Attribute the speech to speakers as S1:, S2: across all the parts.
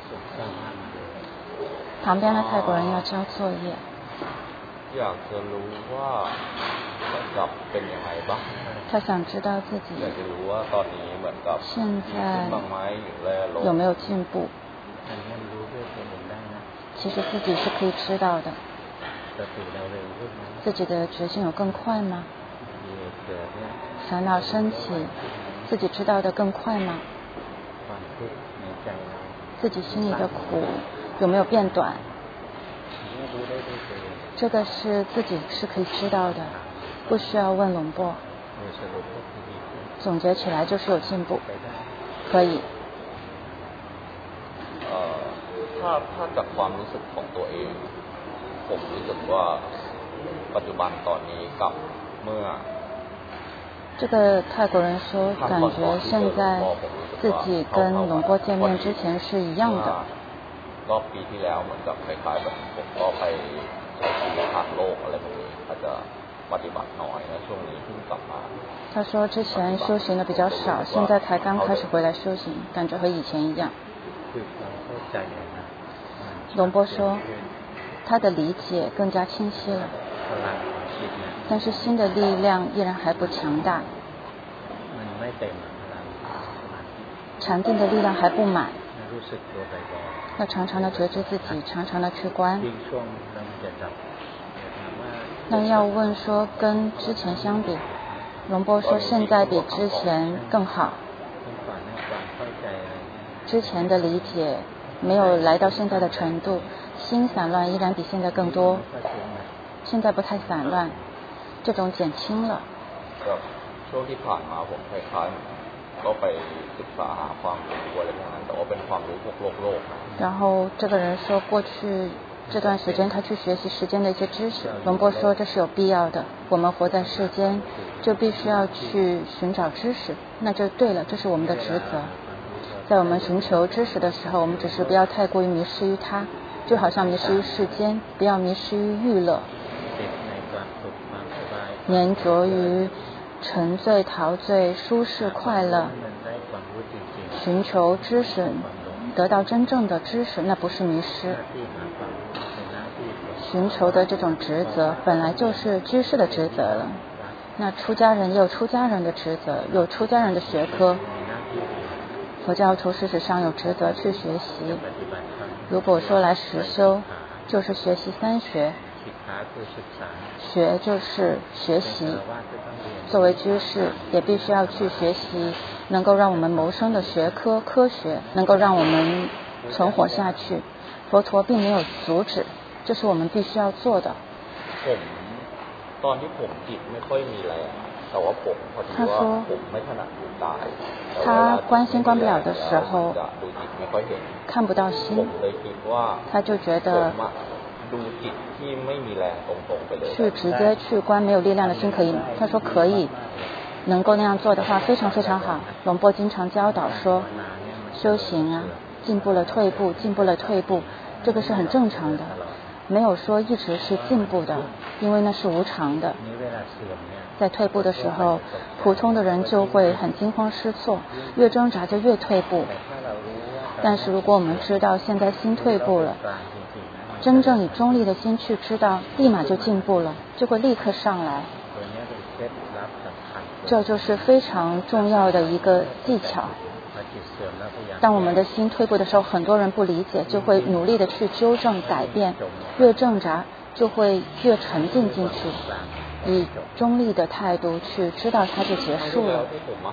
S1: 旁边的泰国人要交作业。
S2: อยากจะรู้ว่าเหมือนกับเป็นยังไงบ้าง
S1: 他想知道自己
S2: อยากจะรู้ว่าตอนนี้เหมือนกับ
S1: 现在
S2: บ้างไหมหรือแลลง
S1: 有没有进步。其实自己是可以知道的。自己的决心有更快吗？烦恼升起，自己知道的更快吗？自己心里的苦有没有变短？这个是自己是可以知道的，不需要问龙波。总结起来就是有进步，可以。
S2: ถ้าจากความรู้สึกของตัวเองผมรู้สึกว่าปัจจุบันตอนนี้กับเมื่อ
S1: 这个泰国人说感觉现在自己跟龙波见面之前是一样的。
S2: รอบปีที่แล้วเหมือนกับคล้ายๆแบบผมก็ไปใช้ชีวิตทางโลกอะไรแบบนี้อาจจะปฏิบัติน้อยนะช่วงนี้เพิ่งกลับมา
S1: 他说之前修行的比较少，现在才刚开始回来修行，感觉和以前一样。龙波说他的理解更加清晰了，但是心的力量依然还不强大，禅定的力量还不满，要常常的觉知自己，常常的去观。那要问说跟之前相比，龙波说现在比之前更好，之前的理解没有来到现在的程度，心散乱依然比现在更多，现在不太散乱，这种减轻了。
S2: ช่วงที่ผ่านมาผมคล้ายๆก็ไปศึกษาหาความรู้อะไรพวกนั้นแต่ว่าเป็นความรู้พวกโลก
S1: 然后这个人说过去这段时间他去学习时间的一些知识，龙波说这是有必要的，我们活在世间就必须要去寻找知识，那就对了，这是我们的职责。在我们寻求知识的时候，我们只是不要太过于迷失于它，就好像迷失于世间，不要迷失于娱乐，粘着于沉醉、陶醉、舒适、快乐，寻求知识，得到真正的知识，那不是迷失。寻求的这种职责本来就是居士的职责了，那出家人也有出家人的职责，有出家人的学科。佛教徒事实上有职责去学习，如果说来实修就是学习三学，学就是学习，作为居士也必须要去学习能够让我们谋生的学科科学，能够让我们存活下去。佛陀并没有阻止，这是我们必须要做的。
S2: ตอนที่ผมจิตไม่ค่อยมีแรงแต่ว่าผมพอดีว่าผมไม่ถนัดดูกาย
S1: 他观心观不了的时候看不到心，他就觉得去直接去观没有力量的心可以吗？他说可以，能够那样做的话非常非常好。龙波经常教导说修行啊，进步了退步，进步了退步，这个是很正常的，没有说一直是进步的，因为那是无常的。在退步的时候，普通的人就会很惊慌失措，越挣扎就越退步。但是如果我们知道现在心退步了，真正以中立的心去知道，立马就进步了，就会立刻上来。这就是非常重要的一个技巧。当我们的心退步的时候，很多人不理解，就会努力的去纠正改变，越挣扎就会越沉浸进去，以中立的态度去知道它就结束了。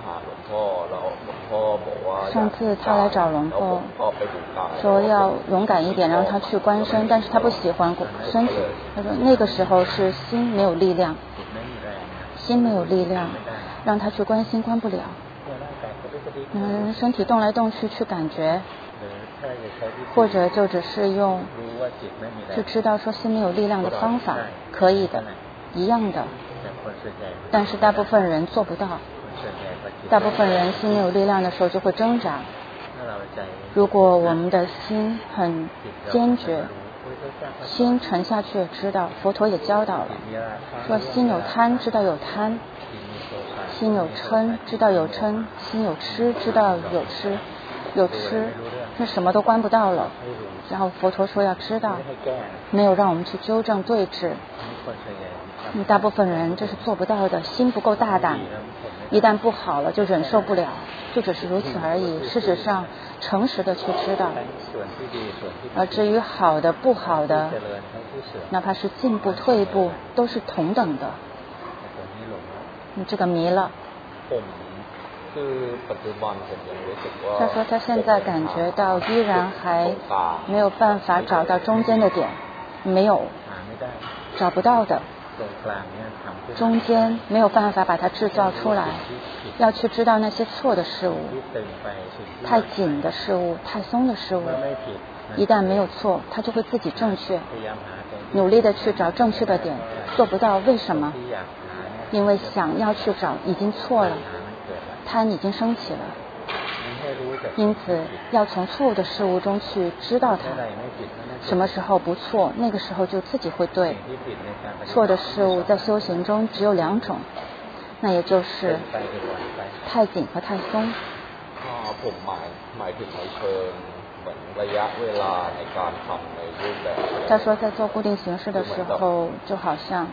S1: 上次他来找龙婆说要勇敢一点，让他去观身，但是他不喜欢身体，他说那个时候是心没有力量，心没有力量，让他去观心观不了。身体动来动去去感觉，或者就只是用去知道说心没有力量的方法，可以的，一样的。但是大部分人做不到，大部分人心没有力量的时候就会挣扎。如果我们的心很坚决，心沉下去也知道，佛陀也教导了，说心有贪知道有贪，心有嗔知道有嗔，心有痴知道有痴。 有吃，那什么都关不到了。然后佛陀说要知道，没有让我们去纠正对峙。大部分人这是做不到的，心不够大胆，一旦不好了就忍受不了，就只是如此而已。事实上诚实的去知道，而至于好的不好的，哪怕是进步退步都是同等的。你这个迷了。他说他现在感觉到依然还没有办法找到中间的点，没有，找不到的，中间没有办法把它制造出来。要去知道那些错的事物，太紧的事物，太松的事物，一旦没有错，它就会自己正确。努力的去找正确的点，做不到，为什么？因为想要去找已经错了，贪已经升起了。因此要从错误的事物中去知道它，什么时候不错，那个时候就自己会对。错的事物在修行中只有2种，那也就是太紧和太松。他说在做固定形式的时候，就好像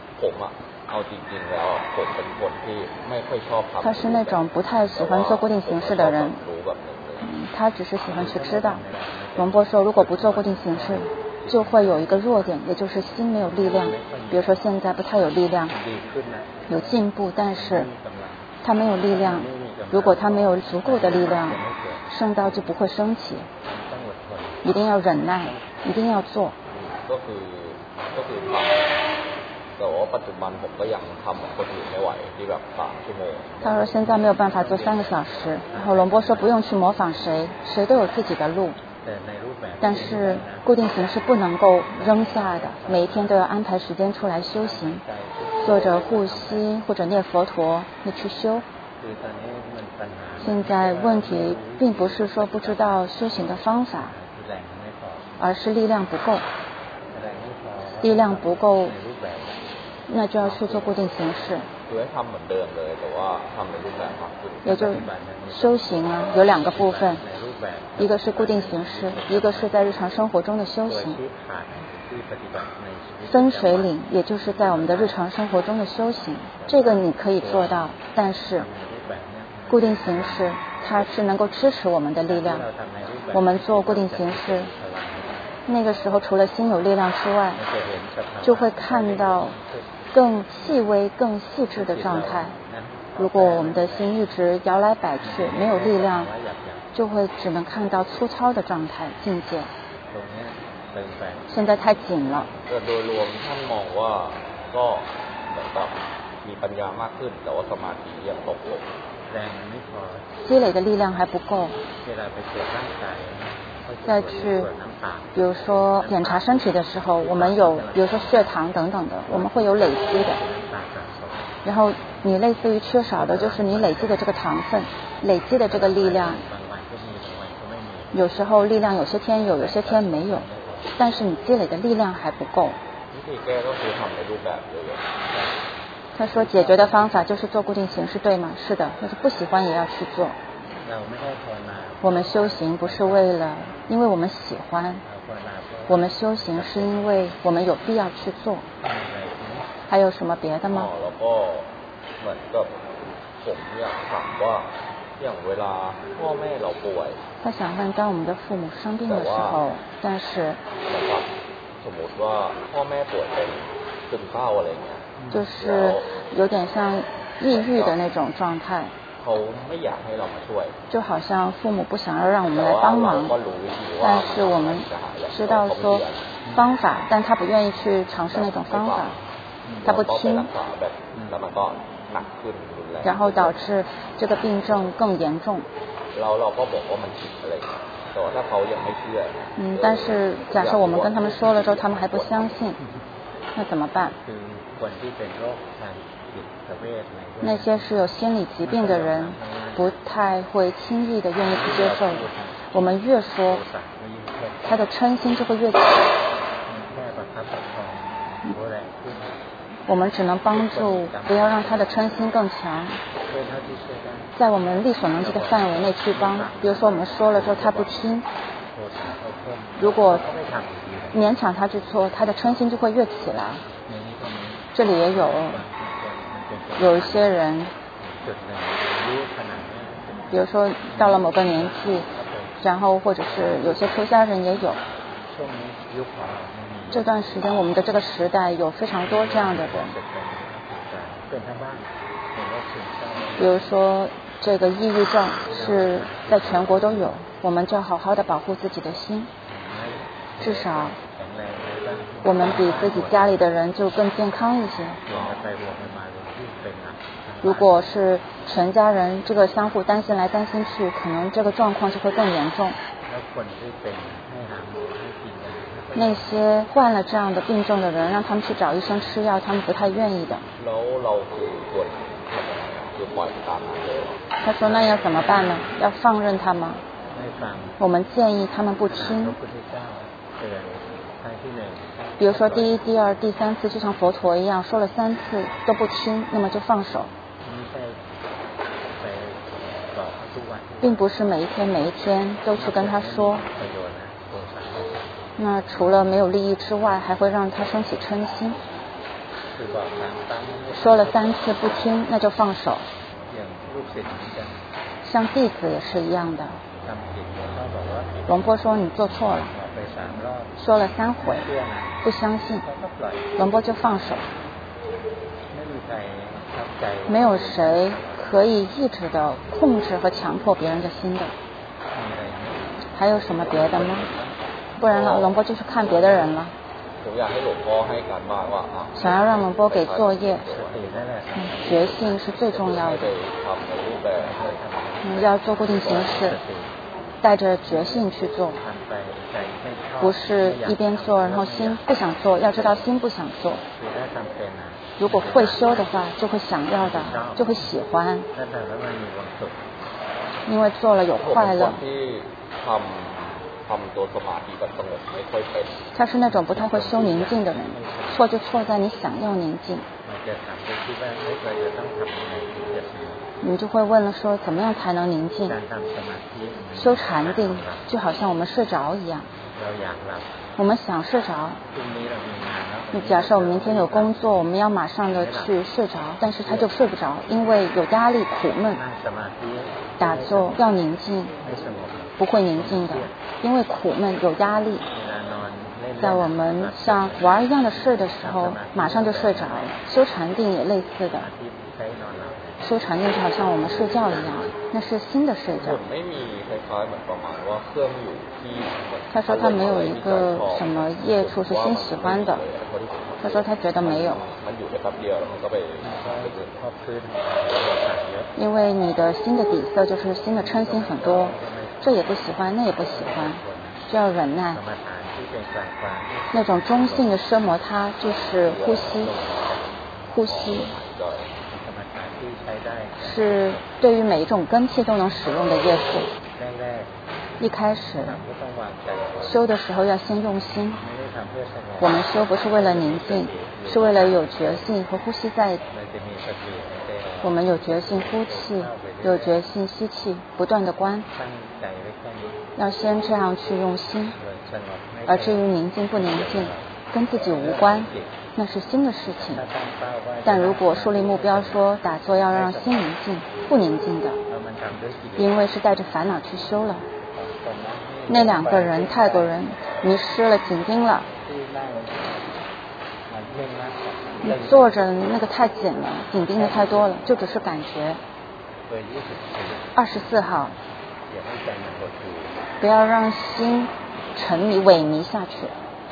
S1: 他是那种不太喜欢做固定形式的人，他只是喜欢去知道。龙波说如果不做固定形式就会有一个弱点，也就是心没有力量。比如说现在不太有力量，有进步，但是他没有力量。如果他没有足够的力量，圣道就不会升起。一定要忍耐，一定要做。他说现在没有办法做3个小时，然后龙波说不用去模仿谁，谁都有自己的路，但是固定形式不能够扔下的，每一天都要安排时间出来修行，做着护吸或者念佛陀，你去修。现在问题并不是说不知道修行的方法，而是力量不够。力量不够，那就要去做固定形式。也就修行啊，有2个部分，一个是固定形式，一个是在日常生活中的修行。分水岭也就是在我们的日常生活中的修行，这个你可以做到，但是固定形式它是能够支持我们的力量。我们做固定形式，那个时候除了心有力量之外，就会看到更细微更细致的状态。如果我们的心一直摇来摆去，没有力量，就会只能看到粗糙的状态境界。现在太紧了。积累的力量还不够。再去比如说检查身体的时候，我们有比如说血糖等等的，我们会有累积的，然后你类似于缺少的就是你累积的这个糖分，累积的这个力量。有时候力量有些天有，有些天没有，但是你积累的力量还不够。他说解决的方法就是做固定形式，对吗？是的，但是不喜欢也要去做。我们修行不是为了因为我们喜欢，我们修行是因为我们有必要去做。还有什么别的吗？他想问，当我们的父母生病的时候，但是就是有点像抑郁的那种状态，就好像父母不想要让我们来帮忙，但是我们知道说方法，但他不愿意去尝试那种方法，他不听，然后导致这个病症更严重。但是假设我们跟他们说了之后，他们还不相信，那怎么办？那些是有心理疾病的人不太会轻易的愿意去接受，我们越说他的嗔心就会越强。我们只能帮助不要让他的嗔心更强。 在我们力所能及的范围内去帮。比如说我们说了之后他不听，如果勉强他去做，他的嗔心就会越起来。这里也有一些人，比如说到了某个年纪，然后或者是有些出家人也有。这段时间我们的这个时代有非常多这样的人，比如说这个抑郁症是在全国都有，我们就要好好的保护自己的心，至少我们比自己家里的人就更健康一些。如果是全家人这个相互担心来担心去，可能这个状况就会更严重。那些患了这样的病症的人，让他们去找医生吃药，他们不太愿意的。他说那要怎么办呢？要放任他吗？我们建议他们不听。比如说第一、第二、第三次就像佛陀一样说了3次都不听，那么就放手。并不是每一天都去跟他说，那除了没有利益之外，还会让他升起嗔心。说了3次不听，那就放手。像弟子也是一样的。龙波说你做错了，说了3回，不相信，龙波就放手。没有谁可以一直的控制和强迫别人的心的。还有什么别的吗？不然龙波就去看别的人了。想要让龙波给作业，觉性是最重要的。要做固定形式，带着觉性去做，不是一边做然后心不想做，要知道心不想做。如果会修的话，就会想要的，就会喜欢，因为做了有快乐。他是那种不太会修宁静的人，错就错在你想要宁静。你就会问了说怎么样才能宁静？修禅定就好像我们睡着一样，我们想睡着，你假设我们明天有工作，我们要马上的去睡着，但是他就睡不着，因为有压力苦闷。打坐要宁静，不会宁静的，因为苦闷有压力。在我们像玩一样的睡的时候，马上就睡着了。修禅定也类似的，修禅定就好像我们睡觉一样，那是新的睡觉。他说他没有一个什么业处是心喜欢的，他说他觉得没有，因为你的心的底色就是心的嗔心很多，这也不喜欢那也不喜欢，就要忍耐。那种中性的奢摩他就是呼吸，呼吸是对于每一种根器都能使用的业术。一开始修的时候要先用心，我们修不是为了宁静，是为了有觉性和呼吸在。我们有觉性呼气，有觉性吸气，不断的观，要先这样去用心。而至于宁静不宁静跟自己无关，那是心的事情。但如果树立目标说打坐要让心宁静，不宁静的，因为是带着烦恼去修了。那2个人泰国人迷失了紧盯了，你坐着那个太紧了，紧盯的太多了，就只是感觉。24号不要让心沉迷萎靡下去，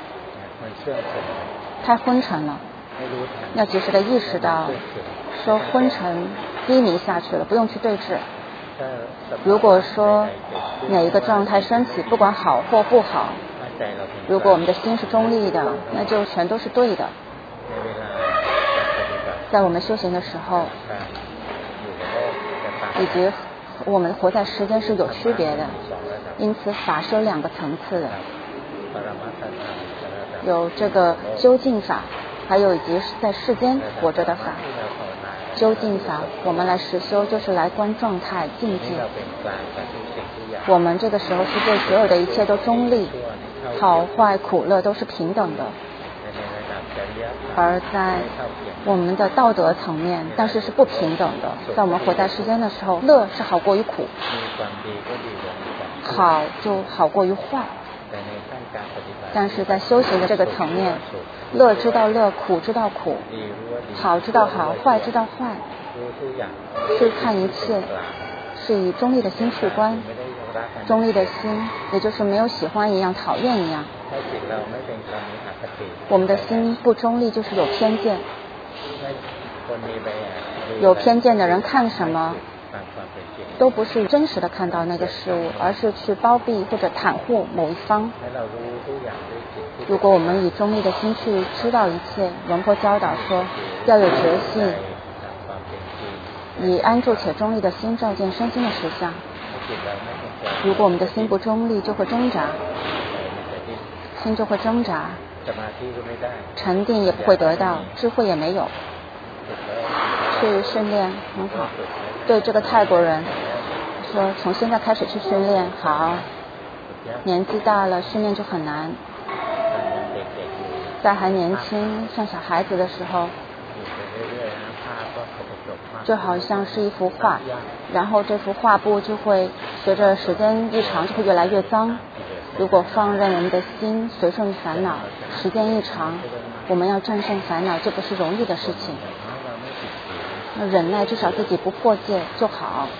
S1: 太昏沉了，要及时的意识到说昏沉低迷下去了，不用去对峙。如果说哪一个状态升起，不管好或不好，如果我们的心是中立的，那就全都是对的。在我们修行的时候，以及我们活在世间是有区别的，因此法是有2个层次的，有这个究竟法，还有以及在世间活着的法。 究竟法，我们来实修就是来观状态境界。我们这个时候是对所有的一切都中立，好坏苦乐都是平等的。而在我们的道德层面，但是是不平等的。在我们活在世间的时候，乐是好过于苦，好就好过于坏。但是在修行的这个层面，乐知道乐，苦知道苦，好知道好，坏知道坏，是看一切是以中立的心去观。中立的心也就是没有喜欢一样，讨厌一样。我们的心不中立就是有偏见，有偏见的人看什么都不是真实的看到那个事物，而是去包庇或者袒护某一方。如果我们以中立的心去知道一切，龙婆教导说要有决心，以安住且中立的心照见身心的实相。如果我们的心不中立，就会挣扎，心就会挣扎，禅定也不会得到，智慧也没有。去训练很好，对这个泰国人说从现在开始去训练，好，年纪大了训练就很难。在还年轻像小孩子的时候，就好像是一幅画，然后这幅画布就会随着时间一长就会越来越脏。如果放任我们的心随顺烦恼，时间一长，我们要战胜烦恼，这不是容易的事情。忍耐，至少自己不破戒就好。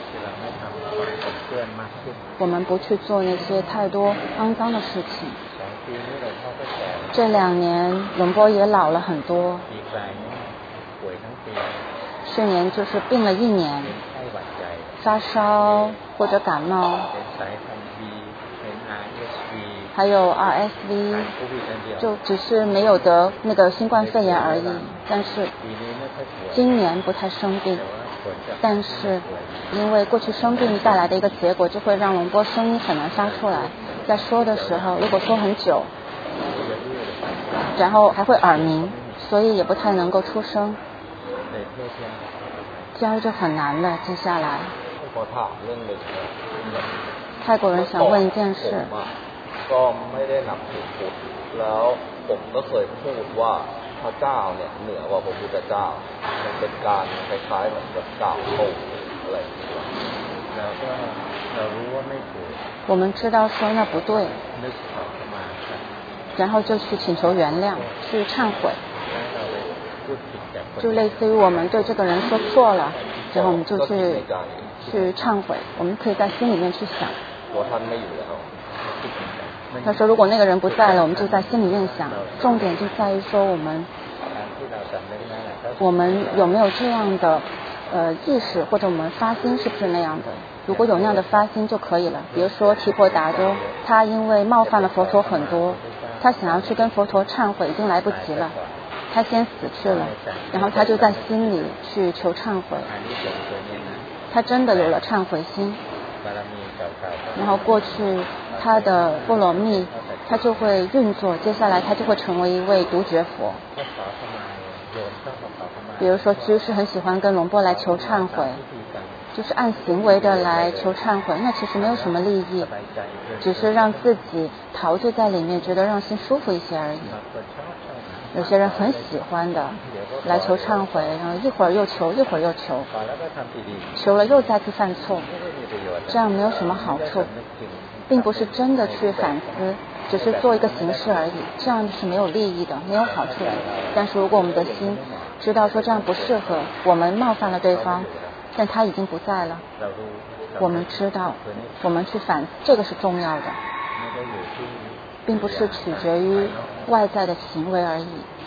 S1: 我们不去做那些太多肮脏的事情。这2年龙波也老了很多，去年就是病了1年，发烧或者感冒，还有 RSV， 就只是没有得那个新冠肺炎而已。但是今年不太生病，但是因为过去生病带来的一个结果，就会让龙波声音很难发出来。在说的时候，如果说很久，然后还会耳鸣，所以也不太能够出声，这样就很难了。接下来泰国人想问一件事，
S2: ก็ไม่ได้นับถือพุทธแล้วผมก็เคยพูดว่าพระเจ้าเนี่ยเหนือกว่าพระพุทธเจ้ามันเป็นการคล้ายๆเหมือนกับกล่าวโทษอะไรแล้วก็เรารู้ว่าไม่ถูก
S1: 我们知道说那不对，然后就去请求原谅，去忏悔，就类似于我们对这个人说错了，然后我们就去忏悔，我们可以在心里面去想。他说如果那个人不在了，我们就在心里面想。重点就在于说我们有没有这样的意识，或者我们发心是不是那样的。如果有那样的发心就可以了。比如说提婆达多，他因为冒犯了佛陀很多，他想要去跟佛陀忏悔，已经来不及了，他先死去了，然后他就在心里去求忏悔，他真的有了忏悔心，然后过去他的波罗蜜他就会运作，接下来他就会成为一位独觉佛。比如说居士很喜欢跟龙波来求忏悔，就是按行为的来求忏悔，那其实没有什么利益，只是让自己陶醉在里面，觉得让心舒服一些而已。有些人很喜欢的来求忏悔，然后一会儿又求，一会儿又求，求了又再次犯错，这样没有什么好处，并不是真的去反思，只是做一个形式而已，这样是没有利益的，没有好处的。但是如果我们的心知道说这样不适合，我们冒犯了对方，但他已经不在了，我们知道，我们去反思，这个是重要的，并不是取决于外在的行为而已。